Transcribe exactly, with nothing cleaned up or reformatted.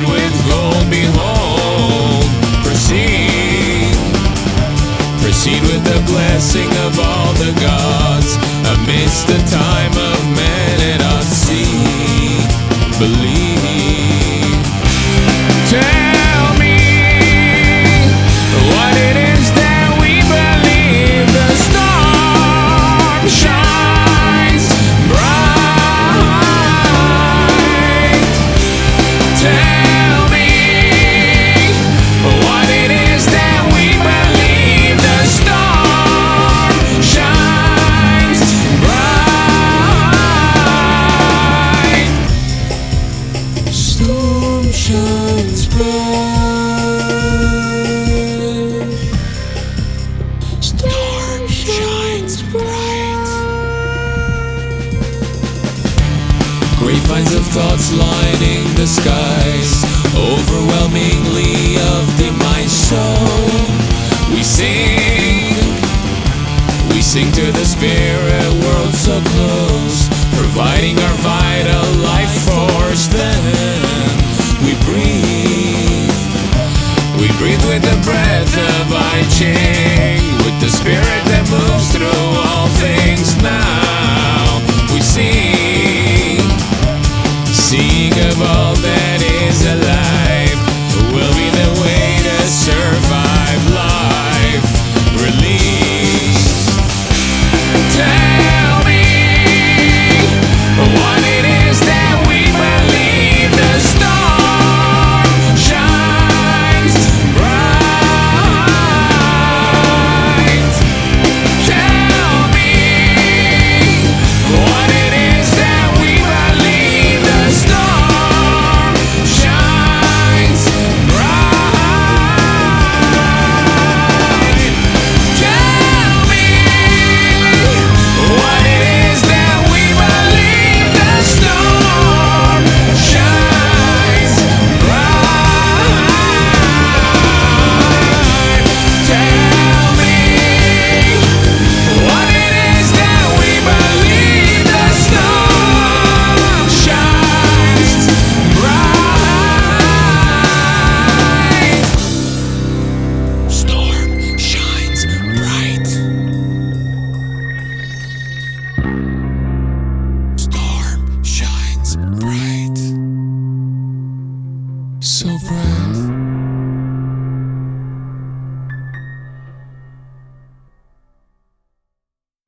covered with gold. Behold, proceed, proceed with the blessing of all the gods. Amidst the time of man and us, see, believe. Tell me what it is that we believe. The storm shines bright. Tell me what it is that we believe. The storm shines bright. Storm shines bright. Storm shines bright. Grapevines of thoughts lining the skies, overwhelmingly of demise. So we sing, we sing to the spirit world so close, providing our vital life force. Then we breathe, we breathe with the breath of I Ching, with the spirit that moves through all things. Now we sing, sing of all that is alive, will be the way to survive life. Release. Tell me what it is that we believe. The storm shines bright. Tell me what it is that we believe. The storm shines bright. Tell me what it is that we believe. The storm shines bright. Tell me what it is that we believe. The storm shines bright. Storm shines bright. Storm shines bright. So bright.